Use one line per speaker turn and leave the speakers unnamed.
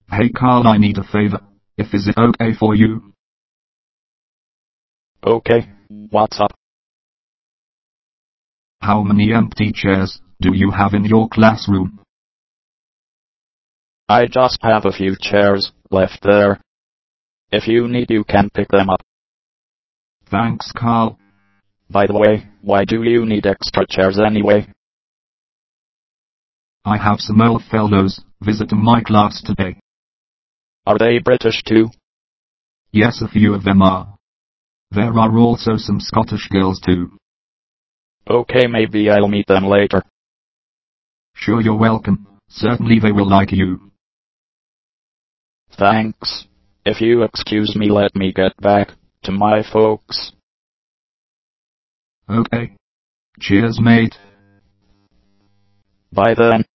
Hey Carl, I need a favor. Is it okay for you?
Okay, what's up?
How many empty chairs do you have in your classroom?
I just have a few chairs left there. If you need, you can pick them up.
Thanks, Carl.
By the way, why do you need extra chairs anyway?
I have some old fellows visiting my class today.
Are they British too?
Yes, a few of them are. There are also some Scottish girls too.
Okay, maybe I'll meet them later.
Sure, you're welcome. Certainly they will like you.
Thanks. If you excuse me, let me get back to my folks.
Okay. Cheers, mate.
Bye then.